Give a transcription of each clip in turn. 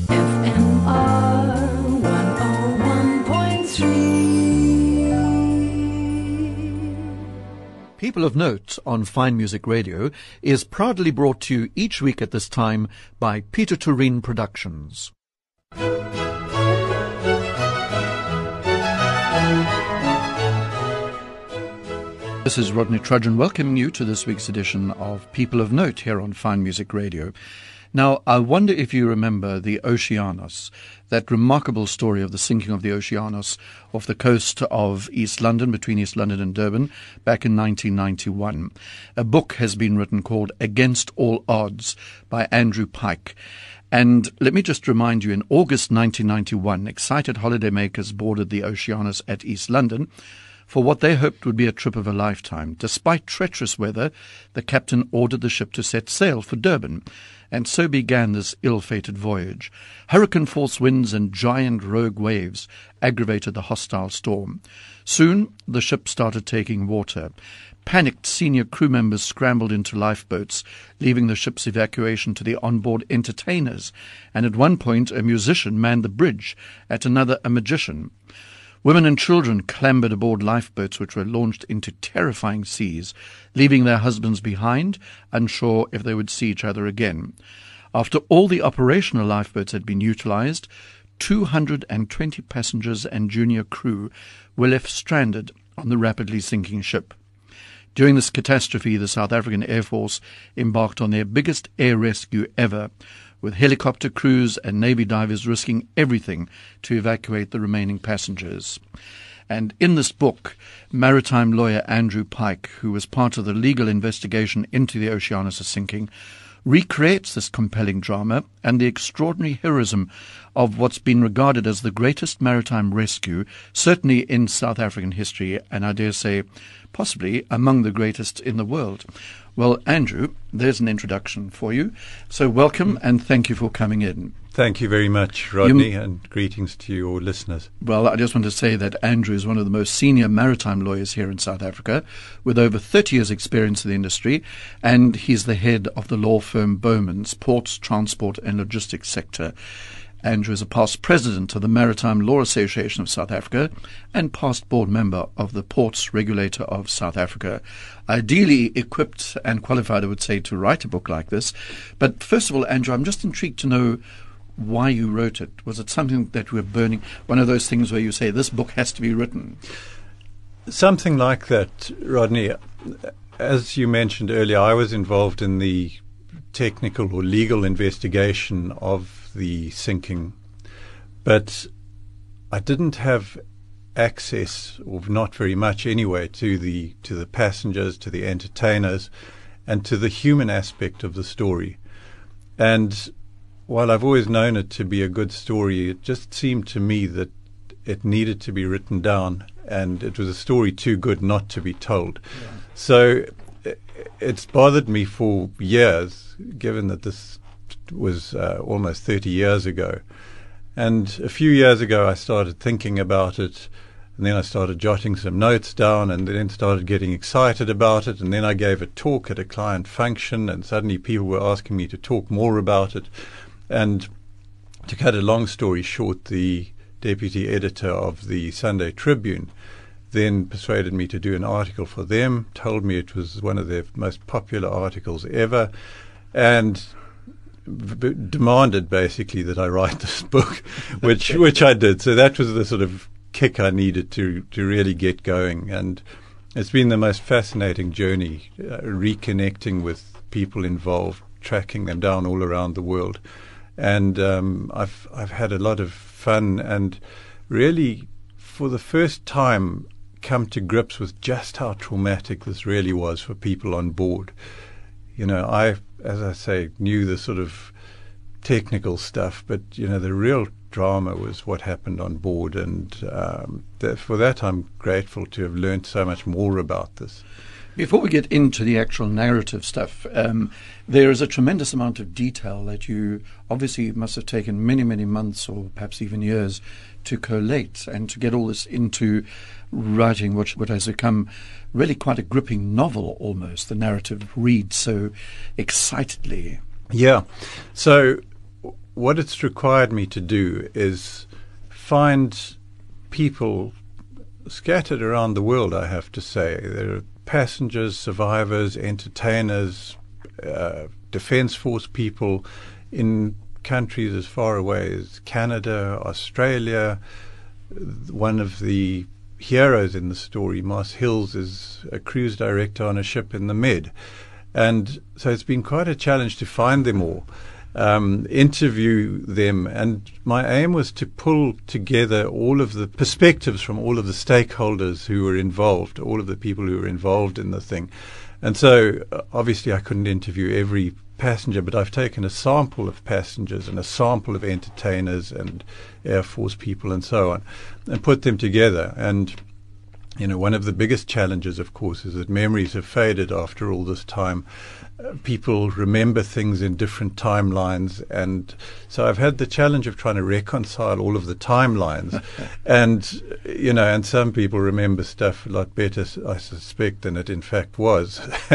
FMR 101.3. People of Note on Fine Music Radio is proudly brought to you each week at this time by Peter Turin Productions. This is Rodney Trudgeon welcoming you to this week's edition of People of Note here on Fine Music Radio. Now, I wonder if you remember the Oceanos, that remarkable story of the sinking of the Oceanos off the coast of East London, between East London and Durban, back in 1991. A book has been written called Against All Odds by Andrew Pike. And let me just remind you, in August 1991, excited holidaymakers boarded the Oceanos at East London for what they hoped would be a trip of a lifetime. Despite treacherous weather, the captain ordered the ship to set sail for Durban, and so began this ill-fated voyage. Hurricane-force winds and giant rogue waves aggravated the hostile storm. Soon, the ship started taking water. Panicked senior crew members scrambled into lifeboats, leaving the ship's evacuation to the onboard entertainers, and at one point a musician manned the bridge, at another a magician. Women and children clambered aboard lifeboats which were launched into terrifying seas, leaving their husbands behind, unsure if they would see each other again. After all the operational lifeboats had been utilized, 220 passengers and junior crew were left stranded on the rapidly sinking ship. During this catastrophe, the South African Air Force embarked on their biggest air rescue ever, with helicopter crews and Navy divers risking everything to evacuate the remaining passengers. And in this book, maritime lawyer Andrew Pike, who was part of the legal investigation into the Oceanos sinking, recreates this compelling drama and the extraordinary heroism of what's been regarded as the greatest maritime rescue, certainly in South African history, and I dare say possibly among the greatest in the world. Well, Andrew, there's an introduction for you. So welcome and thank you for coming in. Thank you very much, Rodney, and greetings to your listeners. Well, I just want to say that Andrew is one of the most senior maritime lawyers here in South Africa, with over 30 years' experience in the industry, and he's the head of the law firm Bowman's Ports, Transport and Logistics sector. Andrew is a past president of the Maritime Law Association of South Africa and past board member of the Ports Regulator of South Africa. Ideally equipped and qualified, I would say, to write a book like this. But first of all, Andrew, I'm just intrigued to know why you wrote it. Was it something that were burning, one of those things where you say, this book has to be written? Something like that, Rodney. As you mentioned earlier, I was involved in the technical or legal investigation of the sinking, but I didn't have access, or not very much anyway, to the passengers, to the entertainers, and to the human aspect of the story. And while I've always known it to be a good story, it just seemed to me that it needed to be written down, and it was a story too good not to be told. Yeah. So it's bothered me for years, given that this was almost 30 years ago. And a few years ago I started thinking about it, and then I started jotting some notes down, and then started getting excited about it, and then I gave a talk at a client function, and suddenly people were asking me to talk more about it. And to cut a long story short, the deputy editor of the Sunday Tribune then persuaded me to do an article for them, told me it was one of their most popular articles ever, and demanded basically that I write this book, which I did. So that was the sort of kick I needed to really get going. And it's been the most fascinating journey, reconnecting with people involved, tracking them down all around the world. And I've had a lot of fun, and really for the first time come to grips with just how traumatic this really was for people on board. You know, I, as I say, knew the sort of technical stuff, but, you know, the real drama was what happened on board, and for that I'm grateful to have learned so much more about this. Before we get into the actual narrative stuff, there is a tremendous amount of detail that you obviously must have taken many, many months or perhaps even years to collate and to get all this into writing what has become really quite a gripping novel almost. The narrative reads so excitedly. Yeah. So what it's required me to do is find people scattered around the world, I have to say. There are passengers, survivors, entertainers, Defence Force people in countries as far away as Canada, Australia. One of the heroes in the story, Moss Hills, is a cruise director on a ship in the Med. And so it's been quite a challenge to find them all, interview them. And my aim was to pull together all of the perspectives from all of the stakeholders who were involved, all of the people who were involved in the thing. And so obviously I couldn't interview every passenger, but I've taken a sample of passengers and a sample of entertainers and Air Force people and so on, and put them together. And one of the biggest challenges, of course, is that memories have faded after all this time. People remember things in different timelines, and so I've had the challenge of trying to reconcile all of the timelines. and some people remember stuff a lot better, I suspect, than it in fact was.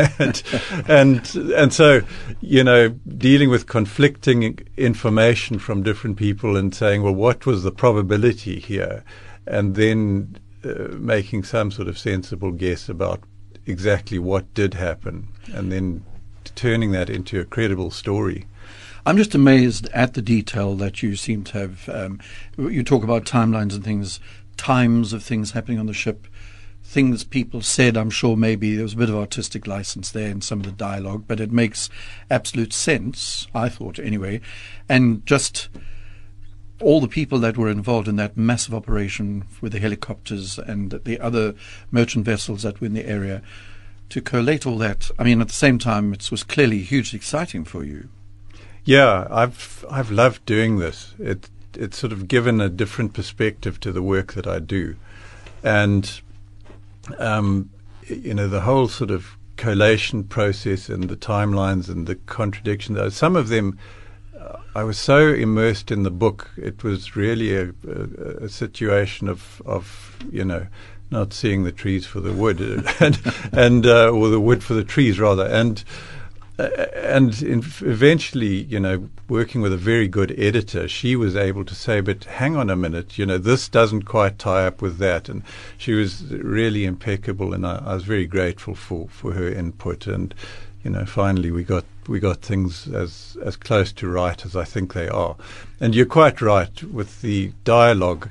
and so dealing with conflicting information from different people and saying, well, what was the probability here, and then making some sort of sensible guess about exactly what did happen, and then turning that into a credible story. I'm just amazed at the detail that you seem to have. You talk about timelines and things, times of things happening on the ship, things people said. I'm sure maybe there was a bit of artistic license there in some of the dialogue, but it makes absolute sense, I thought anyway. And just all the people that were involved in that massive operation with the helicopters and the other merchant vessels that were in the area, to collate all that, I mean, at the same time, it was clearly hugely exciting for you. Yeah, I've loved doing this. It's sort of given a different perspective to the work that I do. And, the whole sort of collation process and the timelines and the contradictions, some of them, I was so immersed in the book, it was really a situation of not seeing the trees for the wood, or the wood for the trees rather, and eventually, working with a very good editor, she was able to say, but hang on a minute, this doesn't quite tie up with that, and she was really impeccable, and I was very grateful for her input, and finally we got things as close to right as I think they are. And you're quite right with the dialogue.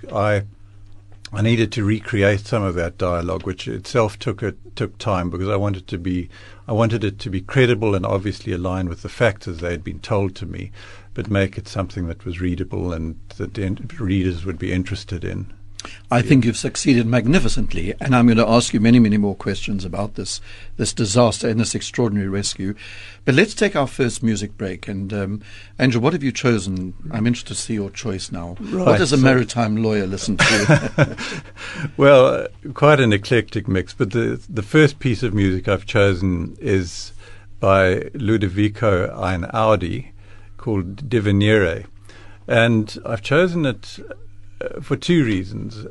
I needed to recreate some of that dialogue, which itself took time, because I wanted it to be credible and obviously align with the facts as they had been told to me, but make it something that was readable and that readers would be interested in. I think you've succeeded magnificently, and I'm going to ask you many, many more questions about this disaster and this extraordinary rescue. But let's take our first music break. And Andrew, what have you chosen? I'm interested to see your choice now. Right, what does a maritime lawyer listen to? Well, quite an eclectic mix. But the first piece of music I've chosen is by Ludovico Einaudi, called Divenire. And I've chosen it for two reasons.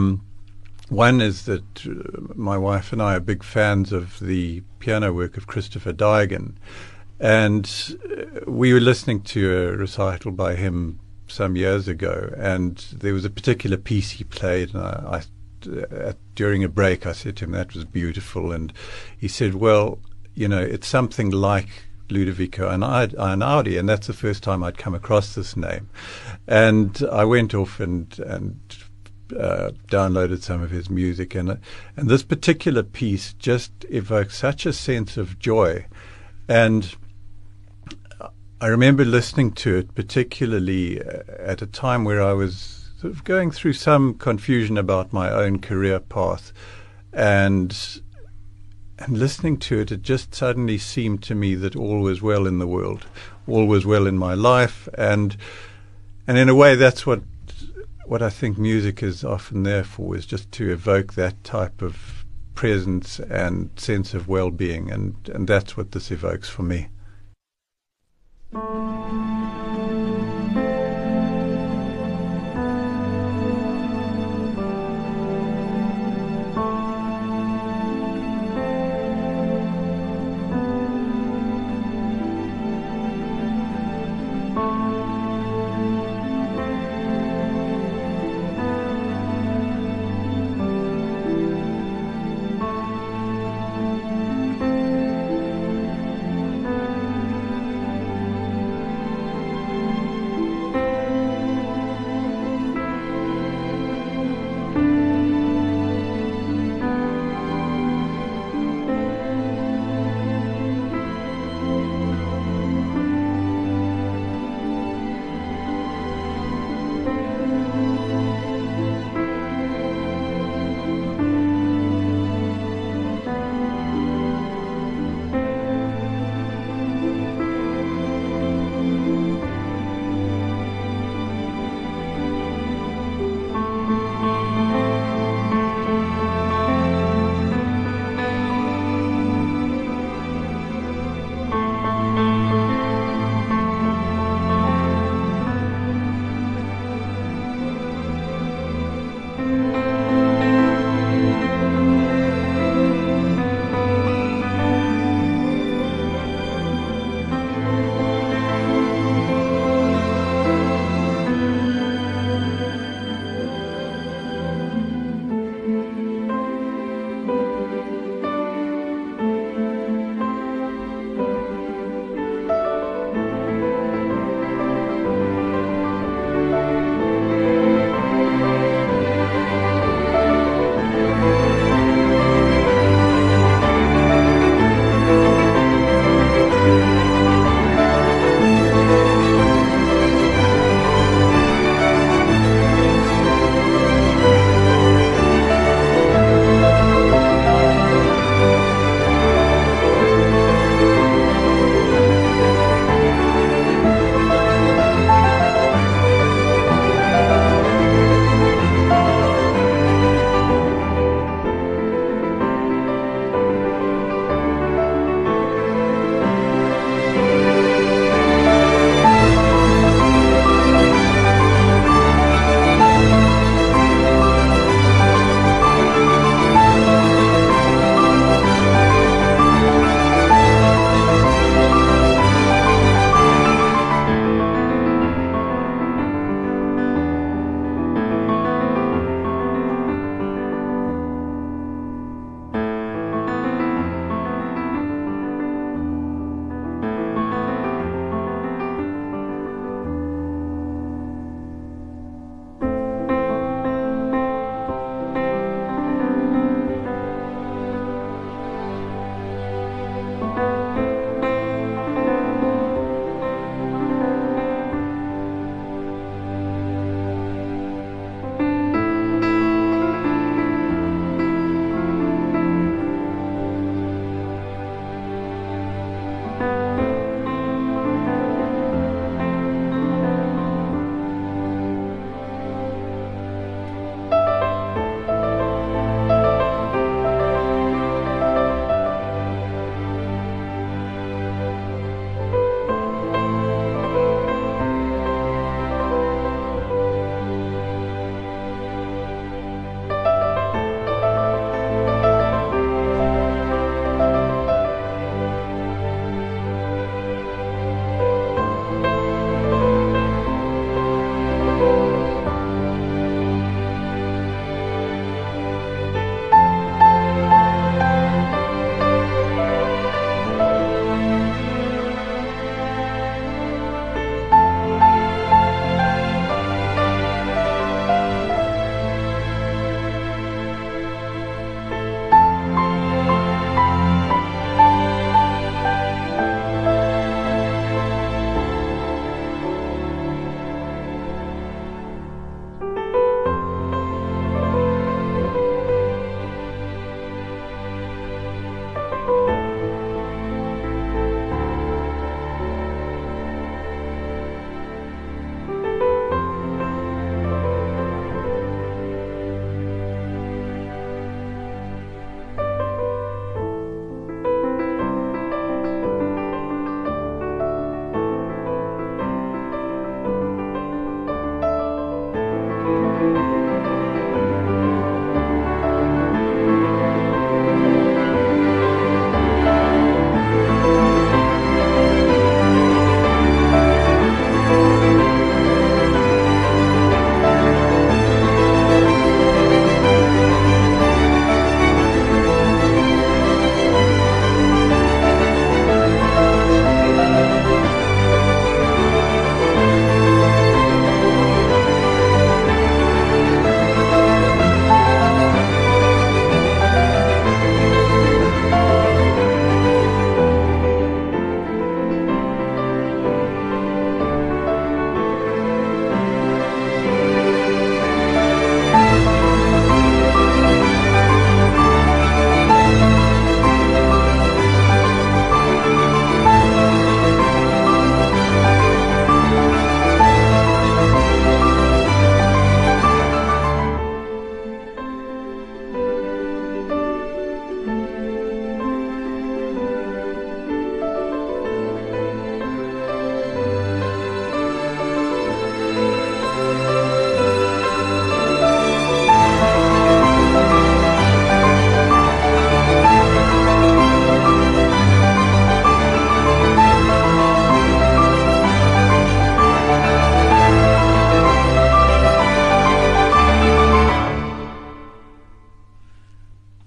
One is that my wife and I are big fans of the piano work of Christopher Daigen, and we were listening to a recital by him some years ago, and there was a particular piece he played, and during a break I said to him, that was beautiful, and he said, well, it's something like Ludovico Einaudi, and that's the first time I'd come across this name. And I went off and downloaded some of his music, and this particular piece just evokes such a sense of joy. And I remember listening to it particularly at a time where I was sort of going through some confusion about my own career path, and listening to it, it just suddenly seemed to me that all was well in the world, all was well in my life, and in a way that's what I think music is often there for, is just to evoke that type of presence and sense of well-being, and that's what this evokes for me.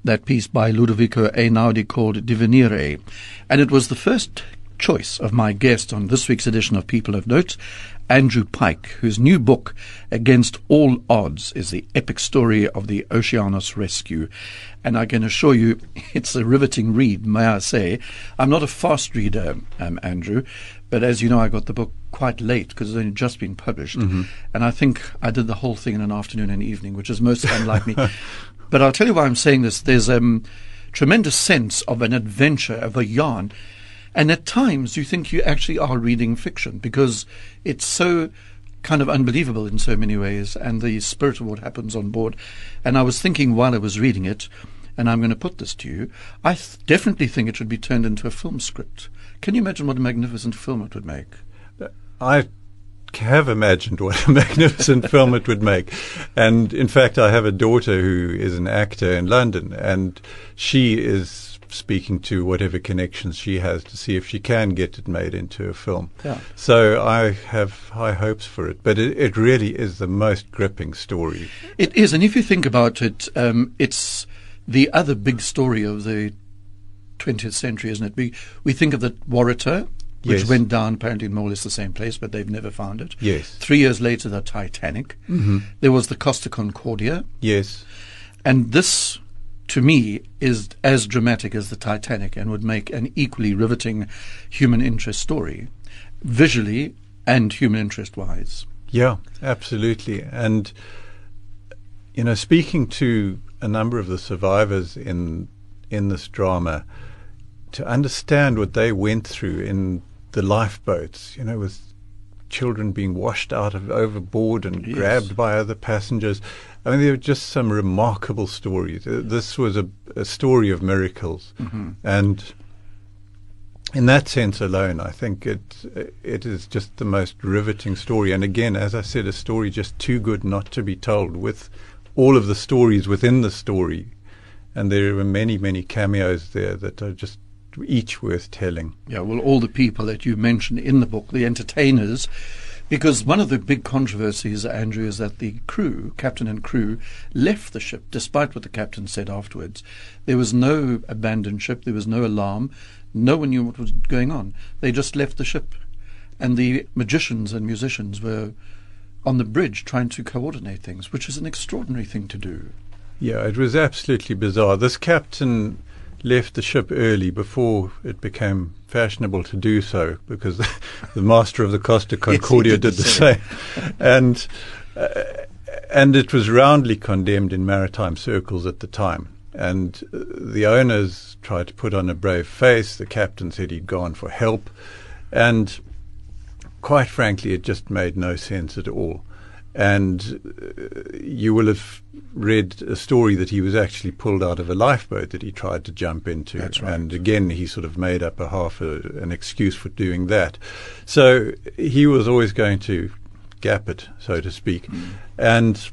that piece by Ludovico Einaudi called Divenire. And it was the first choice of my guest on this week's edition of People of Note, Andrew Pike, whose new book, Against All Odds, is the epic story of the Oceanos rescue. And I can assure you it's a riveting read, may I say. I'm not a fast reader, Andrew, but as you know, I got the book quite late because it's only just been published. Mm-hmm. And I think I did the whole thing in an afternoon and evening, which is most unlike me. But I'll tell you why I'm saying this. There's a tremendous sense of an adventure, of a yarn. And at times you think you actually are reading fiction because it's so kind of unbelievable in so many ways, and the spirit of what happens on board. And I was thinking while I was reading it, and I'm going to put this to you, I definitely think it should be turned into a film script. Can you imagine what a magnificent film it would make? I have imagined what a magnificent film it would make. And in fact, I have a daughter who is an actor in London, and she is speaking to whatever connections she has to see if she can get it made into a film. Yeah. So I have high hopes for it. But it really is the most gripping story. It is. And if you think about it, it's the other big story of the 20th century, isn't it? We think of the Waratah, which Yes. went down apparently in more or less the same place, but they've never found it. Yes. 3 years later, the Titanic. Mm-hmm. There was the Costa Concordia. Yes. And this, to me, is as dramatic as the Titanic and would make an equally riveting human interest story, visually and human interest-wise. Yeah, absolutely. And, you know, speaking to a number of the survivors in this drama, to understand what they went through in the lifeboats, you know, with children being washed out of overboard and Yes. grabbed by other passengers. I mean, there were just some remarkable stories. This was a story of miracles. Mm-hmm. And in that sense alone, I think it is just the most riveting story. And again, as I said, a story just too good not to be told, with all of the stories within the story. And there are many, many cameos there that are just each worth telling. Yeah, well, all the people that you mentioned in the book, the entertainers, because one of the big controversies, Andrew, is that the crew, captain and crew, left the ship, despite what the captain said afterwards. There was no abandoned ship, there was no alarm, no one knew what was going on. They just left the ship. And the magicians and musicians were on the bridge trying to coordinate things, which is an extraordinary thing to do. Yeah, it was absolutely bizarre. This captain left the ship early before it became fashionable to do so, because the master of the Costa Concordia Yes, he did the same. And it was roundly condemned in maritime circles at the time. And the owners tried to put on a brave face. The captain said he'd gone for help. And quite frankly, it just made no sense at all. And you will have read a story that he was actually pulled out of a lifeboat that he tried to jump into. That's right. And again, he sort of made up an excuse for doing that. So he was always going to gap it, so to speak. And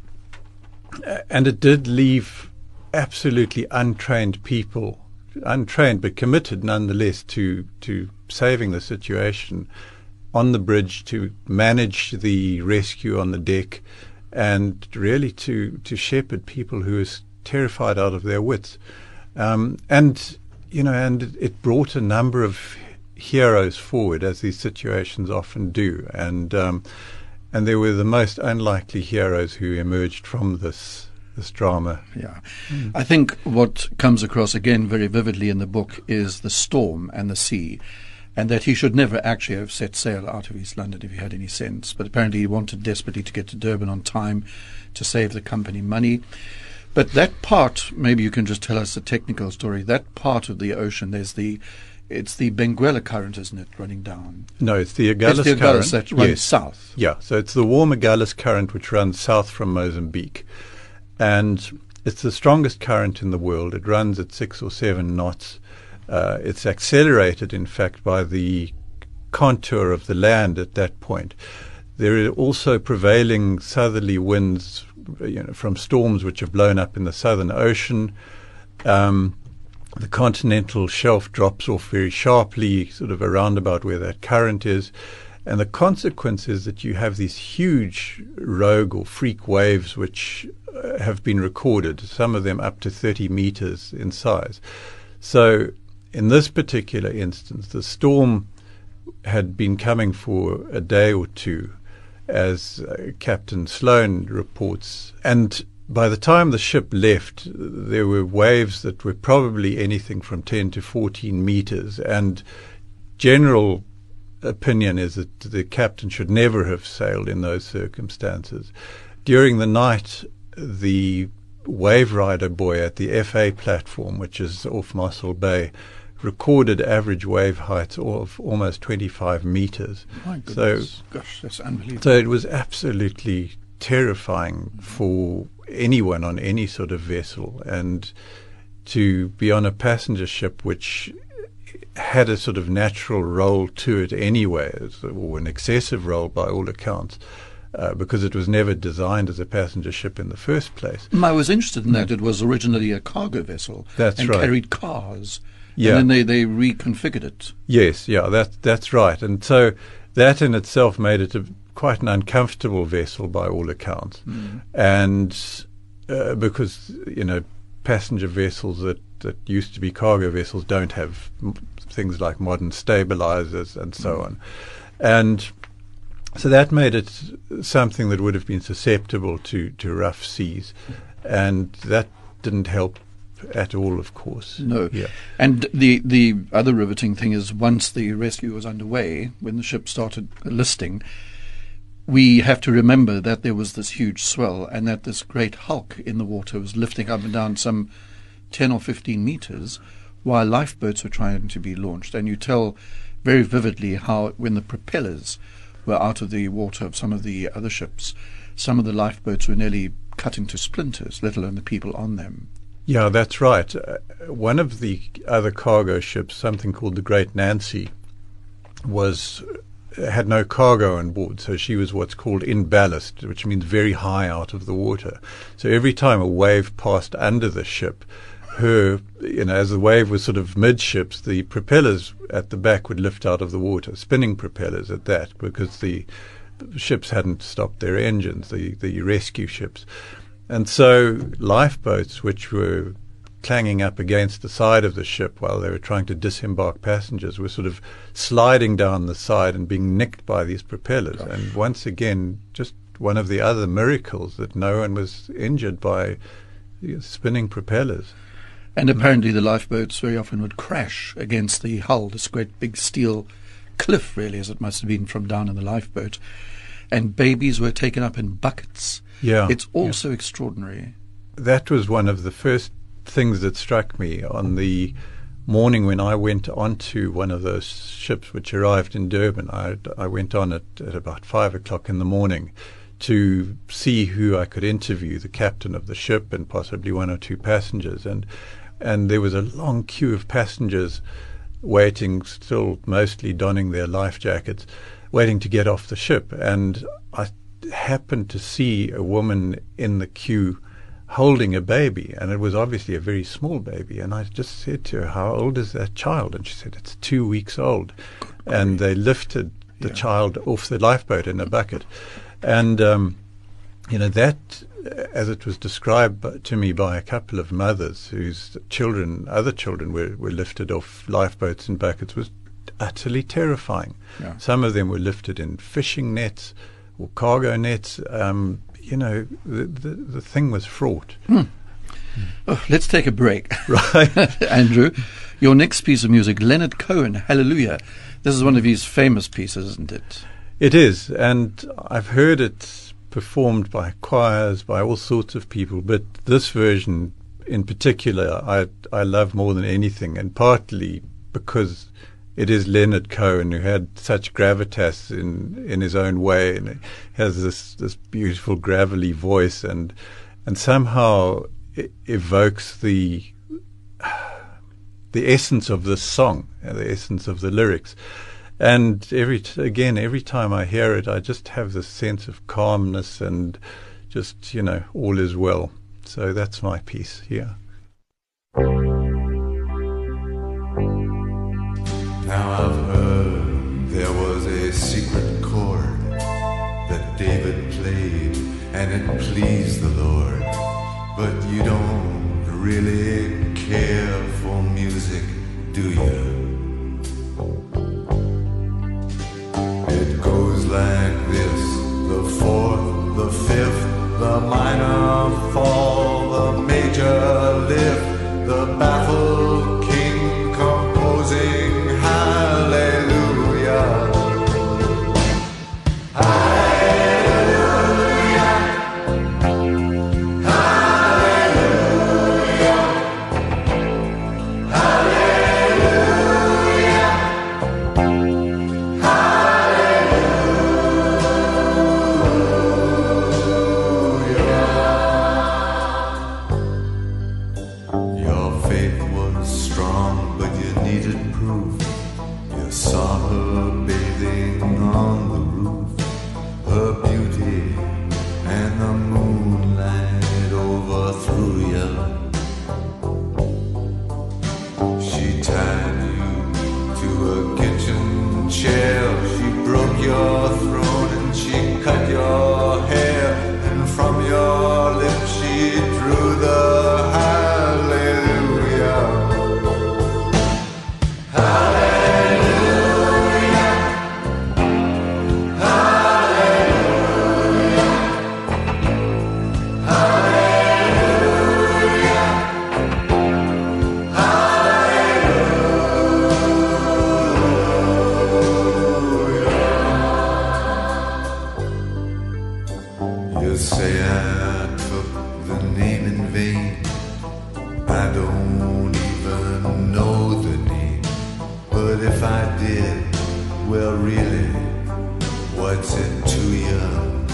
it did leave absolutely untrained people, untrained but committed nonetheless to saving the situation, on the bridge, to manage the rescue on the deck, and really to shepherd people who were terrified out of their wits. And it brought a number of heroes forward, as these situations often do. And there were the most unlikely heroes who emerged from this drama. Yeah. I think what comes across again very vividly in the book is the storm and the sea, and that he should never actually have set sail out of East London if he had any sense. But apparently he wanted desperately to get to Durban on time to save the company money. But that part, maybe you can just tell us the technical story, that part of the ocean, it's the Benguela current, isn't it, running down? No, it's the Agulhas It's the current. Agulhas that runs Yes. south. Yeah, so it's the warm Agulhas current which runs south from Mozambique. And it's the strongest current in the world. It runs at 6 or 7 knots. It's accelerated, in fact, by the contour of the land at that point. There are also prevailing southerly winds, from storms which have blown up in the Southern Ocean. The continental shelf drops off very sharply, sort of around about where that current is. And the consequence is that you have these huge rogue or freak waves which have been recorded, some of them up to 30 meters in size. So in this particular instance, the storm had been coming for a day or two, as Captain Sloan reports, and by the time the ship left, there were waves that were probably anything from 10 to 14 meters, and general opinion is that the captain should never have sailed in those circumstances. During the night, the wave rider buoy at the FA platform, which is off Mossel Bay, recorded average wave heights of almost 25 meters. My goodness. Gosh, that's unbelievable. So it was absolutely terrifying for anyone on any sort of vessel, and to be on a passenger ship which had a sort of natural role to it anyway, or an excessive role by all accounts, because it was never designed as a passenger ship in the first place. I was interested in that. It was originally a cargo vessel. That's and right. Carried cars. Yeah. And then they reconfigured it. Yes, yeah, that's right. And so that in itself made it quite an uncomfortable vessel by all accounts. And because, passenger vessels that used to be cargo vessels don't have things like modern stabilizers and so on. And so that made it something that would have been susceptible to rough seas. And that didn't help at all, of course. No. Yeah. And the other riveting thing is, once the rescue was underway, when the ship started listing, we have to remember that there was this huge swell and that this great hulk in the water was lifting up and down some 10 or 15 meters while lifeboats were trying to be launched. And you tell very vividly how when the propellers were out of the water of some of the other ships, some of the lifeboats were nearly cut into splinters, let alone the people on them. Yeah, that's right. One of the other cargo ships, something called the Great Nancy, had no cargo on board, so she was what's called in ballast, which means very high out of the water. So every time a wave passed under the ship, as the wave was sort of midships, the propellers at the back would lift out of the water, spinning propellers at that, because the ships hadn't stopped their engines, the rescue ships. And so lifeboats, which were clanging up against the side of the ship while they were trying to disembark passengers, were sort of sliding down the side and being nicked by these propellers. Gosh. And once again, just one of the other miracles that no one was injured by spinning propellers. And apparently the lifeboats very often would crash against the hull, this great big steel cliff, really, as it must have been from down in the lifeboat. And babies were taken up in buckets. Yeah. It's also extraordinary. That was one of the first things that struck me on the morning when I went onto one of those ships which arrived in Durban. I went on at about 5 o'clock in the morning to see who I could interview, the captain of the ship and possibly one or two passengers. And there was a long queue of passengers waiting, still mostly donning their life jackets, waiting to get off the ship. And I happened to see a woman in the queue holding a baby, and it was obviously a very small baby. And I just said to her, "How old is that child?" And she said, "It's 2 weeks old." And they lifted the child off the lifeboat in a bucket. And, that, as it was described to me by a couple of mothers whose other children were lifted off lifeboats in buckets, was utterly terrifying. Yeah. Some of them were lifted in fishing nets or cargo nets. The thing was fraught. Oh, let's take a break. Right. Andrew, your next piece of music, Leonard Cohen, Hallelujah. This is one of his famous pieces, isn't it? It is, and I've heard it performed by choirs, by all sorts of people, but this version in particular I love more than anything, and partly because it is Leonard Cohen, who had such gravitas in his own way, and has this beautiful gravelly voice, and somehow it evokes the essence of this song, the essence of the lyrics. And every time I hear it, I just have this sense of calmness and just, all is well. So that's my piece here. Now I've heard there was a secret chord that David played, and it pleased the Lord. but you don't really care for music, do you? It goes like this: the fourth, the fifth, the minor fall, the major lift, the baffled king composing hallelujah. Hallelujah. Hallelujah. Hallelujah. Your faith was strong, but you needed proof. You saw her bathing on the roof, her beauty and the moonlight overthrew you. She tied you to a kitchen chair, she broke your throne and she cut your hair, and from your lips she drew the hallelujah. Hallelujah. Hallelujah. Hallelujah. Hallelujah. You say I took the name in vain. I don't even know the name, but if I did, well really, what's it to you?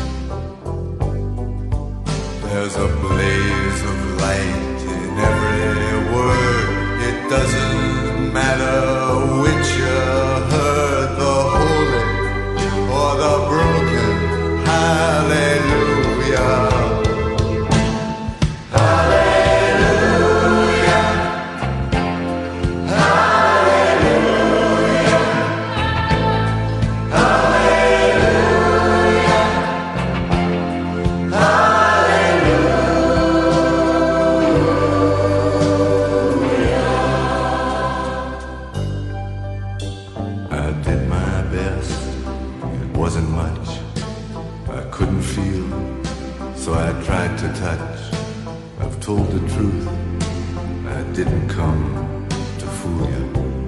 There's a blaze of light in every word. It doesn't matter which you heard, the holy or the broken hallelujah. Hallelujah. Hallelujah. Hallelujah. I did my best. It wasn't much. I couldn't feel, so I tried to touch. I've told the truth. I didn't come to fool you.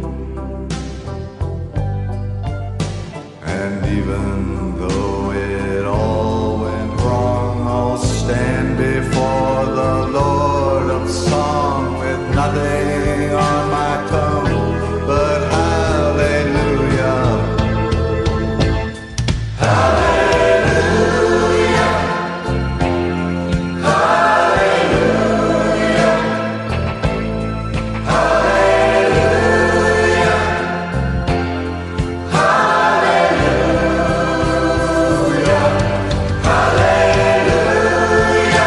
And even though it all went wrong, I'll stand before the Lord of Song with nothing on my tongue but hallelujah. Hallelujah. Hallelujah. Hallelujah. Hallelujah. Hallelujah.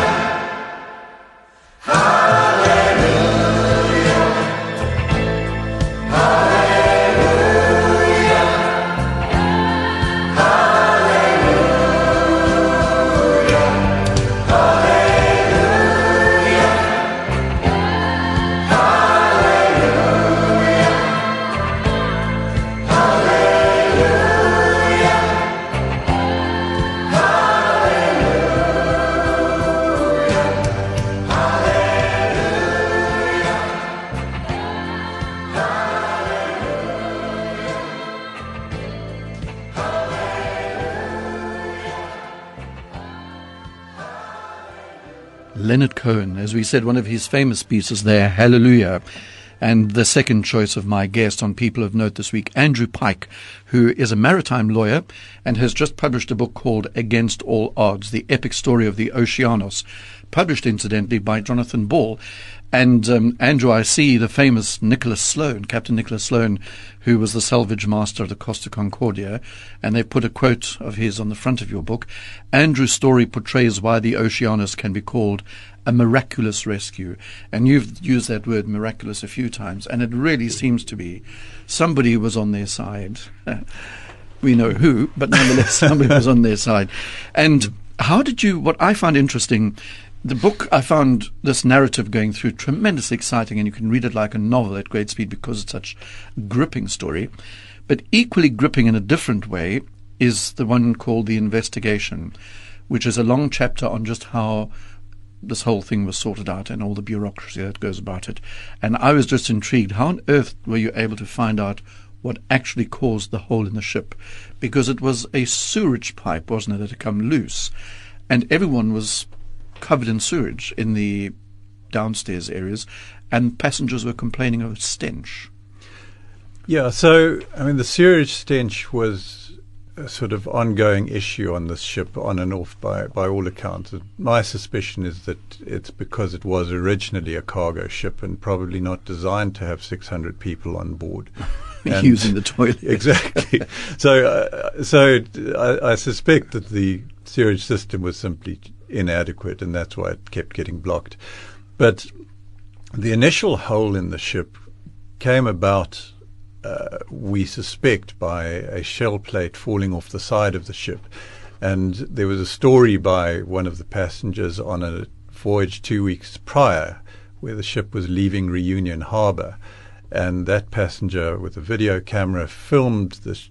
Leonard Cohen, as we said, one of his famous pieces there, Hallelujah. And the second choice of my guest on People of Note this week, Andrew Pike, who is a maritime lawyer and has just published a book called Against All Odds, The Epic Story of the Oceanos, published incidentally by Jonathan Ball. And Andrew, I see the famous Nicholas Sloane, Captain Nicholas Sloane, who was the salvage master of the Costa Concordia, and they put a quote of his on the front of your book. Andrew's story portrays why the Oceanos can be called a miraculous rescue. And you've used that word miraculous a few times, and it really seems to be somebody was on their side. We know who, but nonetheless somebody was on their side. And how did you, what I find interesting The book, I found this narrative going through tremendously exciting, and you can read it like a novel at great speed because it's such a gripping story. But equally gripping in a different way is the one called The Investigation, which is a long chapter on just how this whole thing was sorted out and all the bureaucracy that goes about it. And I was just intrigued. How on earth were you able to find out what actually caused the hole in the ship? Because it was a sewage pipe, wasn't it, that had come loose. And everyone was covered in sewage in the downstairs areas, and passengers were complaining of a stench. Yeah, so, I mean, the sewage stench was a sort of ongoing issue on this ship, on and off by all accounts. My suspicion is that it's because it was originally a cargo ship and probably not designed to have 600 people on board. Using the toilet. Exactly. So I suspect that the sewage system was simply inadequate, and that's why it kept getting blocked. But the initial hole in the ship came about, we suspect, by a shell plate falling off the side of the ship. And there was a story by one of the passengers on a voyage 2 weeks prior where the ship was leaving Reunion Harbour. And that passenger with a video camera filmed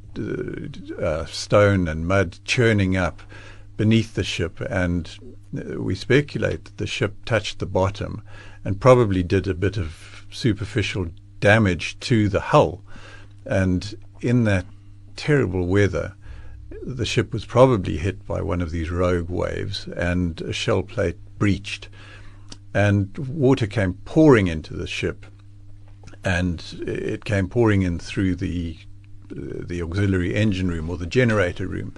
the stone and mud churning up beneath the ship. And we speculate that the ship touched the bottom and probably did a bit of superficial damage to the hull. And in that terrible weather, the ship was probably hit by one of these rogue waves, and a shell plate breached. And water came pouring into the ship, and it came pouring in through the auxiliary engine room, or the generator room.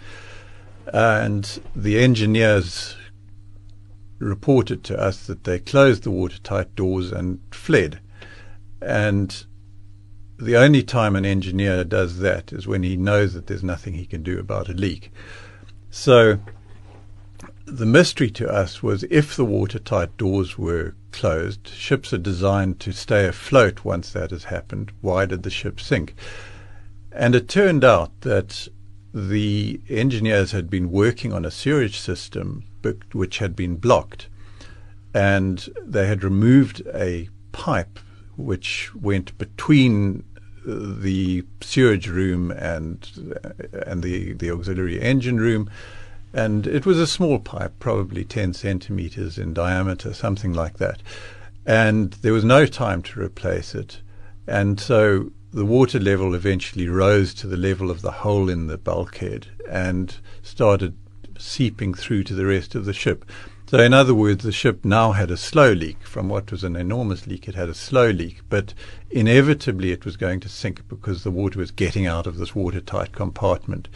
And the engineers reported to us that they closed the watertight doors and fled. And the only time an engineer does that is when he knows that there's nothing he can do about a leak. So the mystery to us was, if the watertight doors were closed, ships are designed to stay afloat once that has happened, why did the ship sink? And it turned out that the engineers had been working on a sewage system which had been blocked, and they had removed a pipe which went between the sewage room and the auxiliary engine room. And it was a small pipe, probably 10 centimeters in diameter, something like that. And there was no time to replace it. And so the water level eventually rose to the level of the hole in the bulkhead and started seeping through to the rest of the ship. So in other words, the ship now had a slow leak. From what was an enormous leak, it had a slow leak. But inevitably it was going to sink because the water was getting out of this watertight compartment.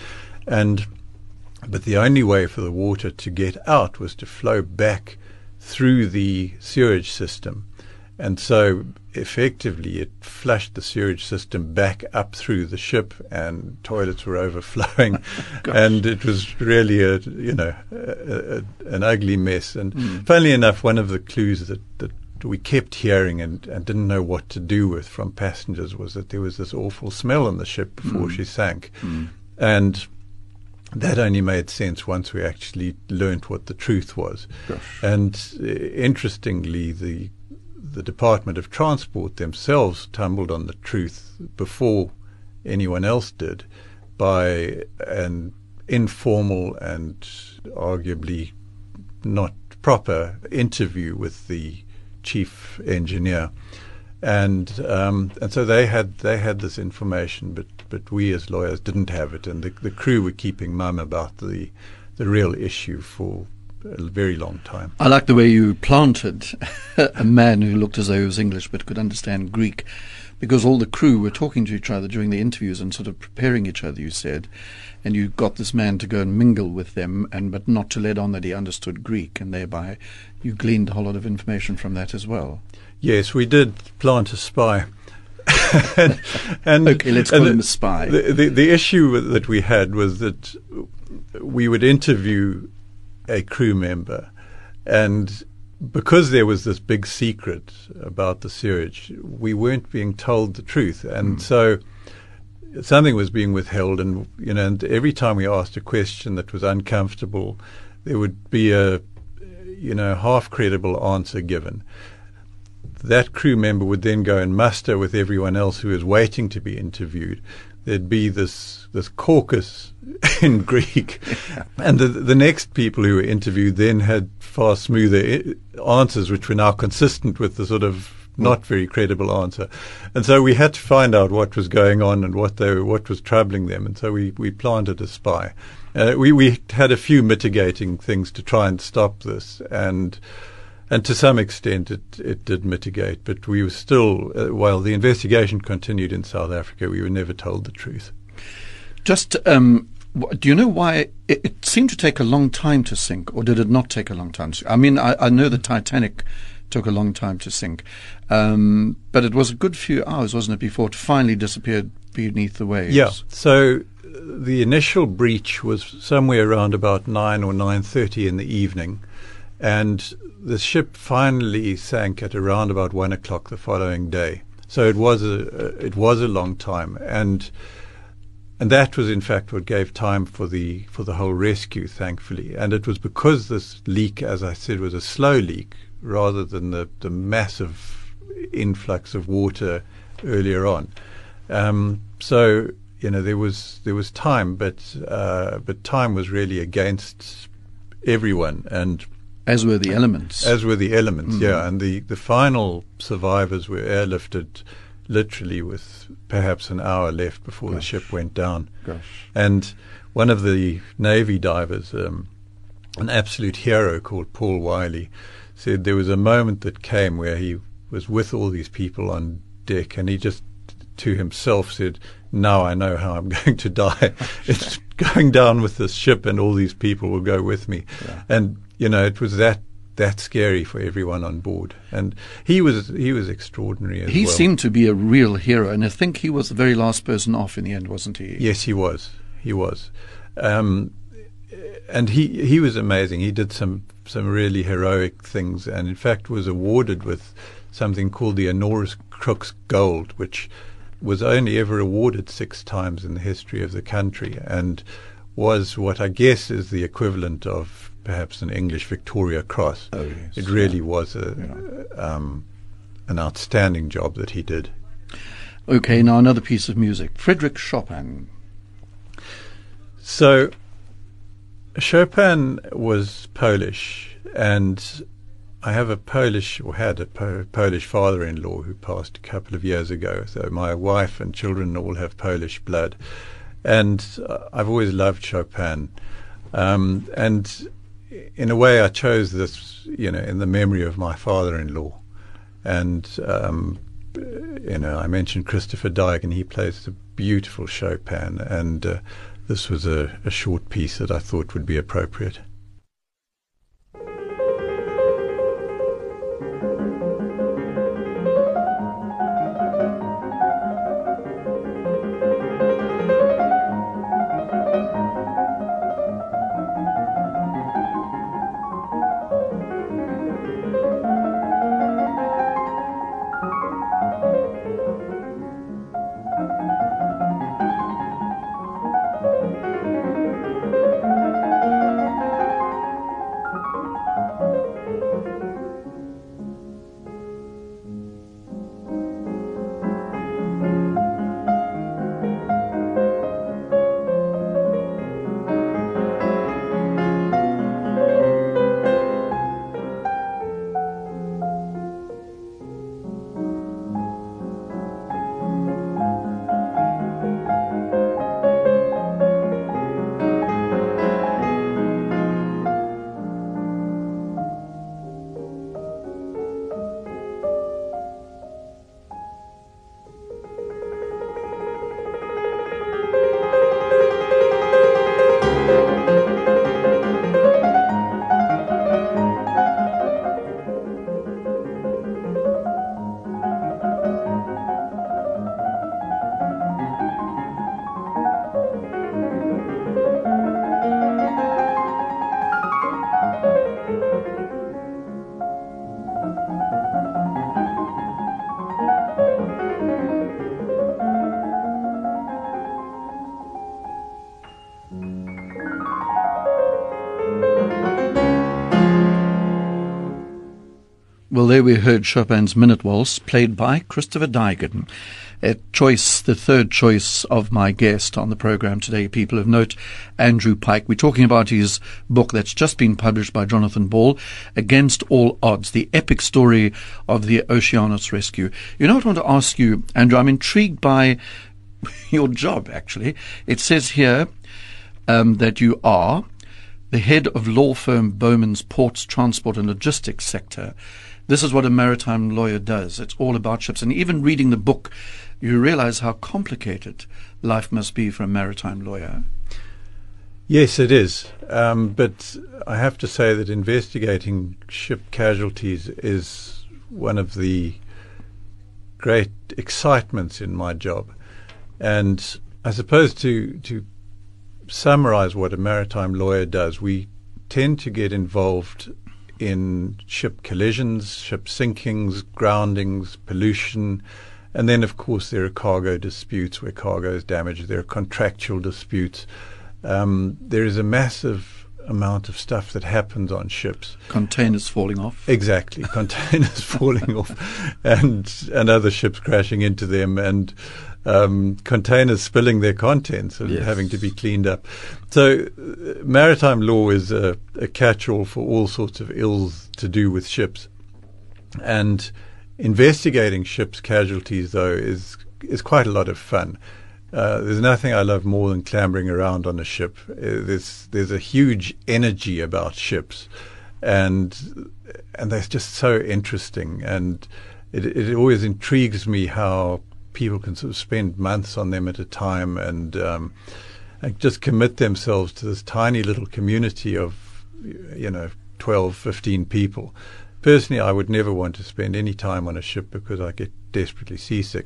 But the only way for the water to get out was to flow back through the sewage system. And so effectively it flushed the sewage system back up through the ship, and toilets were overflowing. And it was really an ugly mess. And funnily enough, one of the clues that we kept hearing and didn't know what to do with from passengers was that there was this awful smell on the ship before she sank. And that only made sense once we actually learnt what the truth was. Gosh. And interestingly, the Department of Transport themselves tumbled on the truth before anyone else did by an informal and arguably not proper interview with the chief engineer. And so they had this information, but we as lawyers didn't have it, and the crew were keeping mum about the real issue for a very long time. I like the way you planted a man who looked as though he was English but could understand Greek, because all the crew were talking to each other during the interviews and sort of preparing each other, you said, and you got this man to go and mingle with them, but not to let on that he understood Greek, and thereby you gleaned a whole lot of information from that as well. Yes, we did plant a spy. and okay, let's call him a spy. The issue that we had was that we would interview a crew member, and because there was this big secret about the sewage, we weren't being told the truth, and so something was being withheld. And every time we asked a question that was uncomfortable, there would be half credible answer given, that crew member would then go and muster with everyone else who is waiting to be interviewed. There'd be this caucus in Greek, and the next people who were interviewed then had far smoother answers, which were now consistent with the sort of not very credible answer. And so we had to find out what was going on and what was troubling them. And so we planted a spy. We had a few mitigating things to try and stop this, and to some extent it did mitigate. But we were still, while the investigation continued in South Africa, we were never told the truth. Just, do you know why it seemed to take a long time to sink, or did it not take a long time to sink? I mean, I know the Titanic took a long time to sink, but it was a good few hours, wasn't it, before it finally disappeared beneath the waves? Yeah. So the initial breach was somewhere around about 9 or 9:30 in the evening, and the ship finally sank at around about 1 o'clock the following day. So it was a long time, and that was in fact what gave time for the whole rescue, thankfully. And it was because this leak, as I said, was a slow leak rather than the massive influx of water earlier on. So there was time, but time was really against everyone, and as were the elements. Yeah. And the final survivors were airlifted literally with perhaps an hour left before the ship went down. And one of the Navy divers, an absolute hero called Paul Wiley, said there was a moment that came where he was with all these people on deck, and he just to himself said, "Now I know how I'm going to die. It's going down with this ship, and all these people will go with me." Yeah. And it was that scary for everyone on board. And he was extraordinary as well. He seemed to be a real hero, and I think he was the very last person off in the end, wasn't he? Yes, he was. And he was amazing. He did some really heroic things, and in fact was awarded with something called the Honoris Crux Gold, which was only ever awarded 6 times in the history of the country, and was what I guess is the equivalent of perhaps an English Victoria Cross. Oh, yes. It really was an outstanding job that he did. Okay, now another piece of music. Frédéric Chopin. So Chopin was Polish, and I have had a Polish father-in-law who passed a couple of years ago. So my wife and children all have Polish blood, and I've always loved Chopin. And in a way, I chose this, in the memory of my father-in-law. And I mentioned Christopher Dyke, and he plays a beautiful Chopin, and this was a short piece that I thought would be appropriate. Well, there we heard Chopin's Minute Waltz, played by Christopher Daigen. The third choice of my guest on the program today, People of Note, Andrew Pike. We're talking about his book that's just been published by Jonathan Ball, Against All Odds, the epic story of the Oceanos rescue. You know what I want to ask you, Andrew? I'm intrigued by your job, actually. It says here that you are the head of law firm Bowman's Ports, Transport and Logistics sector. This is what a maritime lawyer does. It's all about ships. And even reading the book, you realize how complicated life must be for a maritime lawyer. Yes, it is. But I have to say that investigating ship casualties is one of the great excitements in my job. And I suppose to summarize what a maritime lawyer does, we tend to get involved in ship collisions, ship sinkings, groundings, pollution, and then, of course, there are cargo disputes where cargo is damaged. There are contractual disputes. There is a massive amount of stuff that happens on ships. Containers falling off. Exactly, containers falling off, and other ships crashing into them, and containers spilling their contents and having to be cleaned up. So maritime law is a catch-all for all sorts of ills to do with ships. And investigating ships' casualties, though, is quite a lot of fun. There's nothing I love more than clambering around on a ship. There's a huge energy about ships, and they're just so interesting. And it always intrigues me how people can sort of spend months on them at a time and just commit themselves to this tiny little community of, 12, 15 people. Personally, I would never want to spend any time on a ship because I get desperately seasick.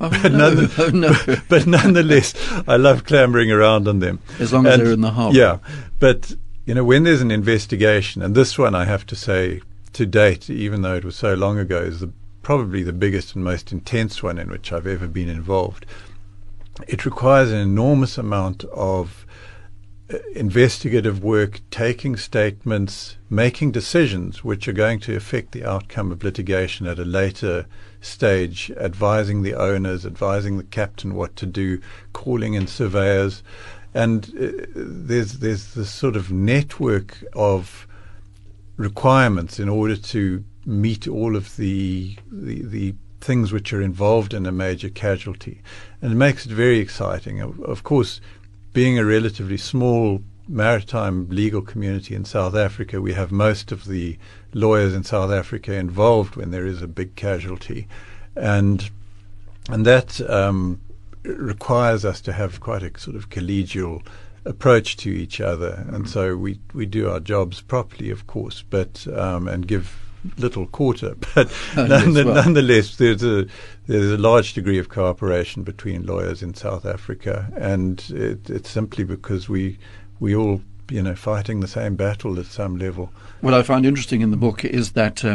But nonetheless, I love clambering around on them. As long as they're in the harbour. Yeah. But, when there's an investigation, and this one I have to say to date, even though it was so long ago, is probably the biggest and most intense one in which I've ever been involved. It requires an enormous amount of investigative work, taking statements, making decisions which are going to affect the outcome of litigation at a later stage, advising the owners, advising the captain what to do, calling in surveyors. And there's this sort of network of requirements in order to meet all of the things which are involved in a major casualty. And it makes it very exciting. Of course, being a relatively small maritime legal community in South Africa, we have most of the lawyers in South Africa involved when there is a big casualty. And that requires us to have quite a sort of collegial approach to each other. And so we do our jobs properly, of course, but and give little quarter, but nonetheless, there's a large degree of cooperation between lawyers in South Africa, and it's simply because we all fighting the same battle at some level. What I find interesting in the book is that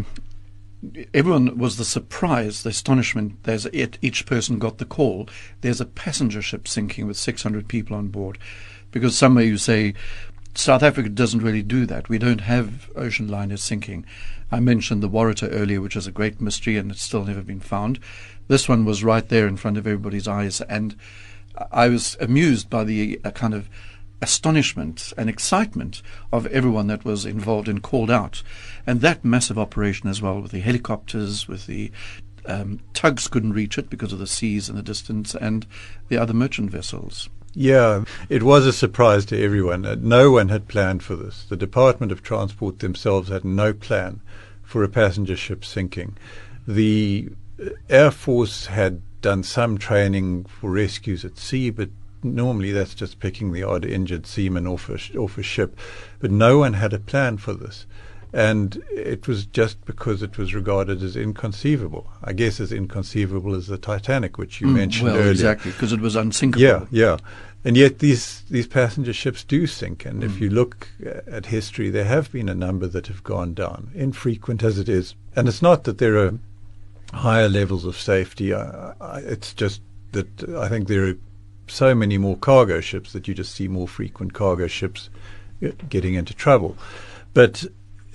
everyone was the surprise, the astonishment. Each person got the call. There's a passenger ship sinking with 600 people on board, because somewhere you say South Africa doesn't really do that. We don't have ocean liners sinking. I mentioned the Waratah earlier, which is a great mystery and it's still never been found. This one was right there in front of everybody's eyes, and I was amused by the kind of astonishment and excitement of everyone that was involved and called out. And that massive operation as well, with the helicopters, with the tugs couldn't reach it because of the seas and the distance, and the other merchant vessels. Yeah, it was a surprise to everyone. No one had planned for this. The Department of Transport themselves had no plan for a passenger ship sinking. The Air Force had done some training for rescues at sea, but normally that's just picking the odd injured seaman off a ship. But no one had a plan for this. And it was just because it was regarded as inconceivable. I guess as inconceivable as the Titanic, which you mentioned earlier. Exactly, because it was unsinkable. Yeah. And yet these passenger ships do sink. And if you look at history, there have been a number that have gone down, infrequent as it is. And it's not that there are higher levels of safety. It's just that I think there are so many more cargo ships that you just see more frequent cargo ships getting into trouble. But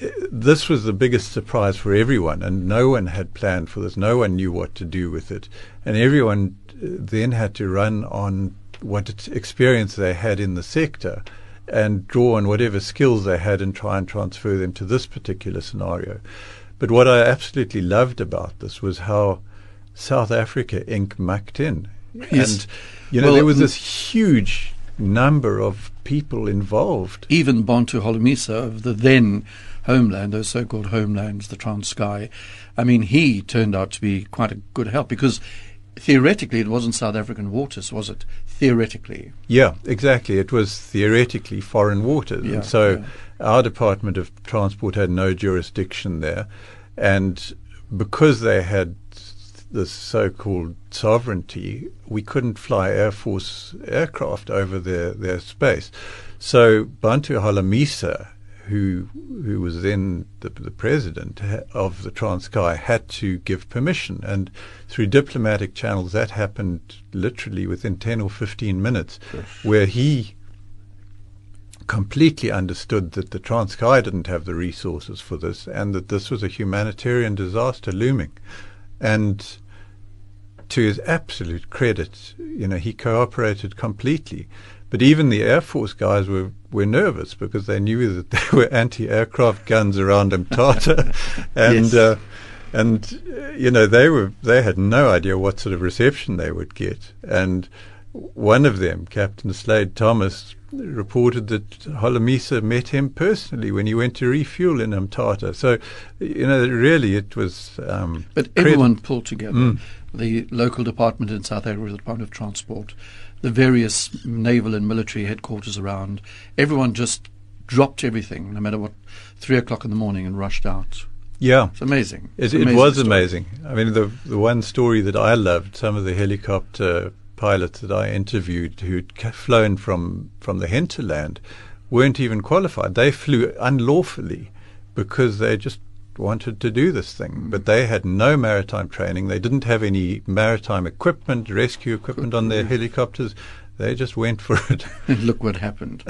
this was the biggest surprise for everyone, and no one had planned for this. No one knew what to do with it, and everyone then had to run on what experience they had in the sector and draw on whatever skills they had and try and transfer them to this particular scenario. But what I absolutely loved about this was how South Africa Inc. mucked in. Yes. And, there was this huge number of people involved. Even Bantu Holomisa of the then homeland, those so-called homelands, the Transkei, I mean, he turned out to be quite a good help because theoretically it wasn't South African waters, was it? Theoretically. Yeah, exactly. It was theoretically foreign waters. Yeah, and so our Department of Transport had no jurisdiction there. And because they had this so-called sovereignty, we couldn't fly Air Force aircraft over their space. So Bantu Holomisa, who was then the president of the Transkei, had to give permission. And through diplomatic channels, that happened literally within 10 or 15 minutes, where he completely understood that the Transkei didn't have the resources for this and that this was a humanitarian disaster looming. And to his absolute credit, he cooperated completely. But even the Air Force guys were nervous because they knew that there were anti-aircraft guns around Mthatha, and they had no idea what sort of reception they would get. And one of them, Captain Slade Thomas, reported that Holomisa met him personally when he went to refuel in Mthatha. So, really it was... but everyone pulled together. The local department in South Africa, the Department of Transport, the various naval and military headquarters around, everyone just dropped everything, no matter what, 3 o'clock in the morning, and rushed out. Yeah. It's amazing. It was amazing. I mean, the one story that I loved, some of the helicopter pilots that I interviewed who'd flown from the hinterland weren't even qualified. They flew unlawfully because they just wanted to do this thing. But they had no maritime training. They didn't have any maritime equipment, rescue equipment on their helicopters. They just went for it. And look what happened.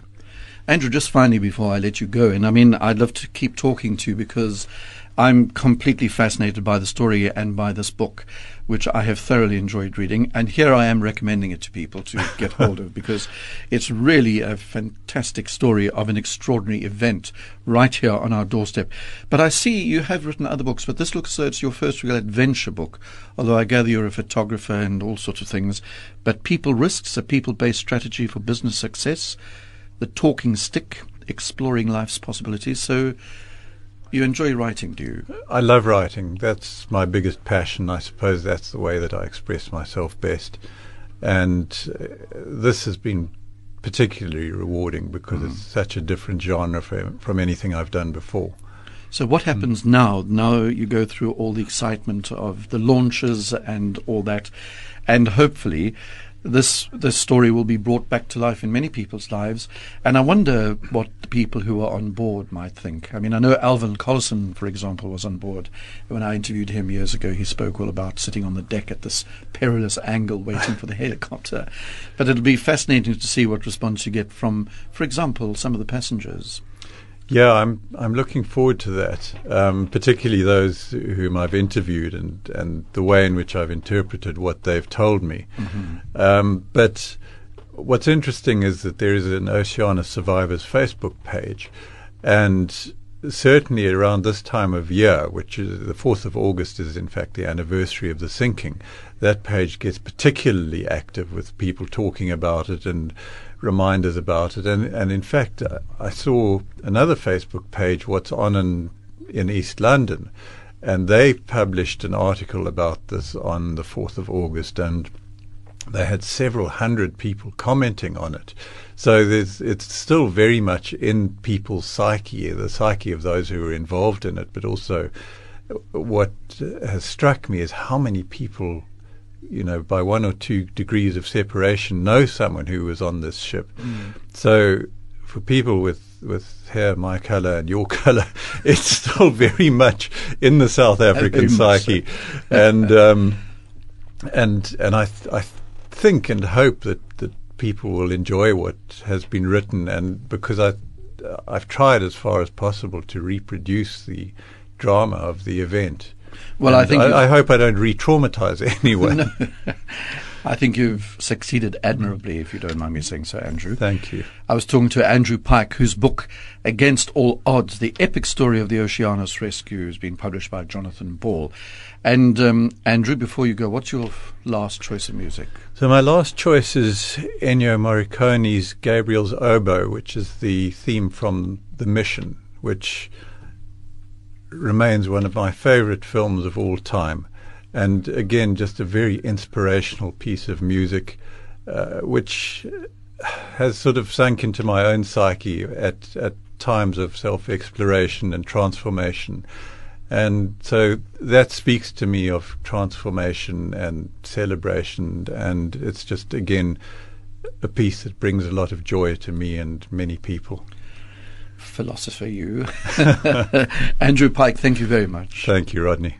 Andrew, just finally before I let you go, and I mean, I'd love to keep talking to you because I'm completely fascinated by the story and by this book, which I have thoroughly enjoyed reading. And here I am recommending it to people to get hold of because it's really a fantastic story of an extraordinary event right here on our doorstep. But I see you have written other books, but this looks as though it's your first real adventure book, although I gather you're a photographer and all sorts of things. But People Risks, a people-based strategy for business success, The Talking Stick, exploring life's possibilities. So you enjoy writing, do you? I love writing. That's my biggest passion. I suppose that's the way that I express myself best. And this has been particularly rewarding because it's such a different genre from anything I've done before. So what happens now? Now you go through all the excitement of the launches and all that, and hopefully this story will be brought back to life in many people's lives. And I wonder what the people who are on board might think. I mean, I know Alvin Collison, for example, was on board. When I interviewed him years ago, he spoke all about sitting on the deck at this perilous angle waiting for the helicopter. But it'll be fascinating to see what response you get from, for example, some of the passengers. Yeah, I'm looking forward to that, particularly those whom I've interviewed and the way in which I've interpreted what they've told me. But what's interesting is that there is an Oceania Survivors Facebook page, and certainly around this time of year, which is the 4th of August is in fact the anniversary of the sinking, that page gets particularly active with people talking about it and reminders about it. And in fact, I saw another Facebook page, What's On in East London, and they published an article about this on the 4th of August, and they had several hundred people commenting on it. So it's still very much in people's psyche, the psyche of those who are involved in it, but also what has struck me is how many people, by 1 or 2 degrees of separation, know someone who was on this ship. So for people with hair my colour and your colour, it's still very much in the South African psyche. And I think and hope that people will enjoy what has been written, and because I've tried as far as possible to reproduce the drama of the event. Well, and I hope I don't re-traumatize anyone. No. I think you've succeeded admirably, if you don't mind me saying so, Andrew. Thank you. I was talking to Andrew Pike, whose book, Against All Odds, The Epic Story of the Oceanus Rescue, has been published by Jonathan Ball. And, Andrew, before you go, what's your last choice of music? So my last choice is Ennio Morricone's Gabriel's Oboe, which is the theme from The Mission, which remains one of my favorite films of all time. And again, just a very inspirational piece of music, which has sort of sunk into my own psyche at times of self-exploration and transformation. And so that speaks to me of transformation and celebration. And it's just, again, a piece that brings a lot of joy to me and many people. Philosopher, you. Andrew Pike, thank you very much. Thank you, Rodney.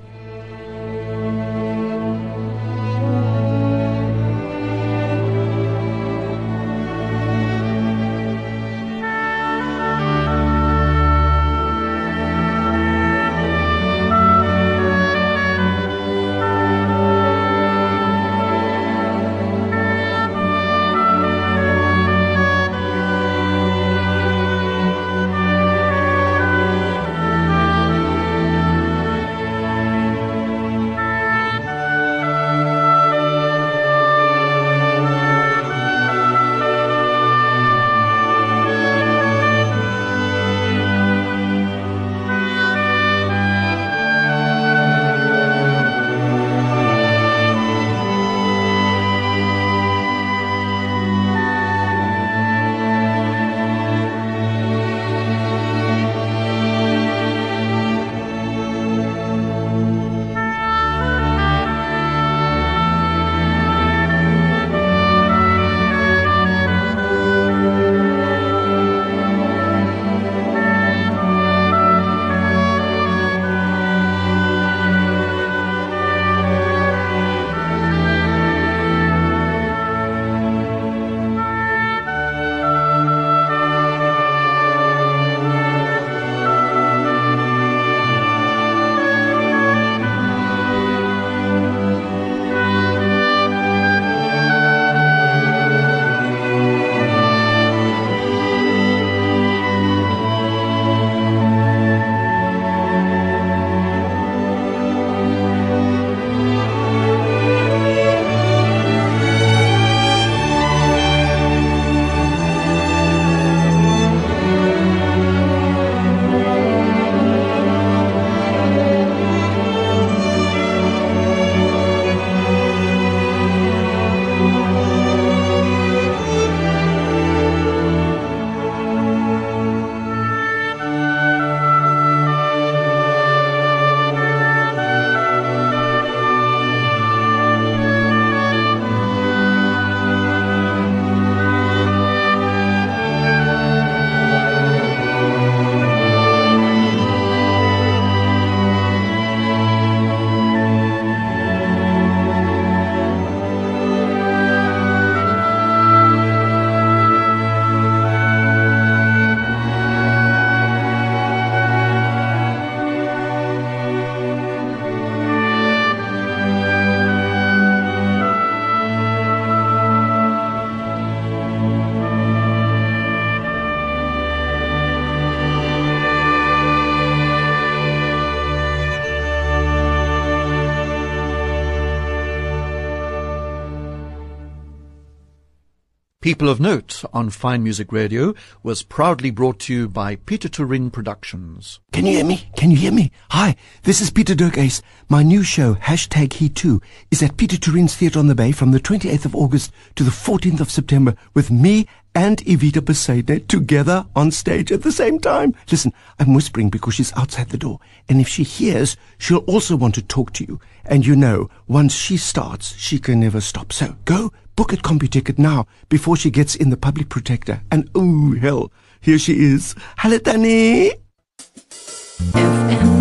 People of Note on Fine Music Radio was proudly brought to you by Peter Turin Productions. Can you hear me? Can you hear me? Hi, this is Peter Dirk Ace. My new show, #He2, is at Peter Turin's Theatre on the Bay from the 28th of August to the 14th of September with me and Evita Besaidne together on stage at the same time. Listen, I'm whispering because she's outside the door. And if she hears, she'll also want to talk to you. And you know, once she starts, she can never stop. So go book at CompuTicket now before she gets in the public protector. And oh, hell, here she is. Hello, Danny. FM